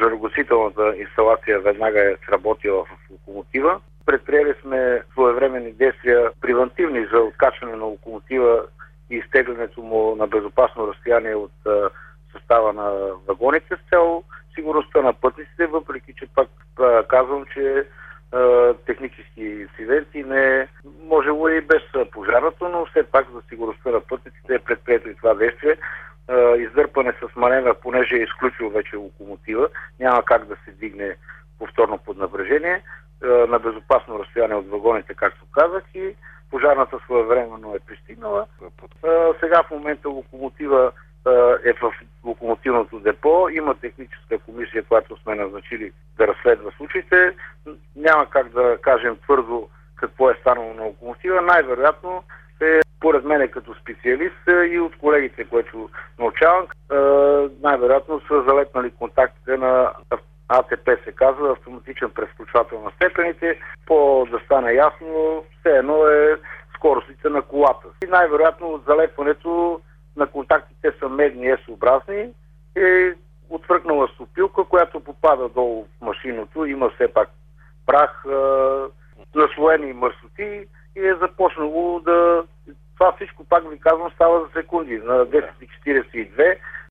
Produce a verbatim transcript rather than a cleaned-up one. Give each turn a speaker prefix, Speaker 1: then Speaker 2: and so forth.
Speaker 1: пожарогасителната инсталация веднага е сработила в локомотива. Предприели сме своевременни действия, превантивни за откачване на локомотива и изтеглянето му на безопасно разстояние от а, състава на вагоните с цел сигурността на пътниците, въпреки че пак а, казвам, че а, технически инциденти не е можело и без пожарното, но все пак за сигурността на пътниците е предприето и това действие. А, издърпане с маневра, понеже е изключил вече локомотива, няма как да се дигне повторно под напрежение, а, на безопасно разстояние от вагоните, както казах, и пожарната своевременно е пристигнала. А, сега в момента локомотива е в локомотивното депо. Има техническа комисия, която сме назначили да разследва случаите. Няма как да кажем твърдо какво е станало на локомотива. Най-вероятно е, поред мен като специалист и от колегите, които научавам, най-вероятно са залетнали контактите на А Т П, се казва, автоматичен превключвател на степените. По да стане ясно, все едно е скоростите на колата. И най-вероятно от залепването на контактите са медни S-образни, е отвъркнала стопилка, която попада долу в машиното, има все пак прах, е, наслоени мърсоти и е започнало да... Това всичко, пак ви казвам, става за секунди. На десет и четиридесет и две